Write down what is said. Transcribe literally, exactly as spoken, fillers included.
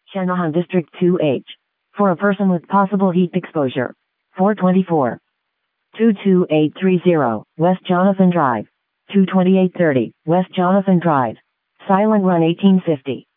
Shanahan District two H. For a person with possible heat exposure. four twenty-four. two two eight three zero, West Jonathan Drive. two twenty-eight thirty, West Jonathan Drive. Silent Run eighteen fifty.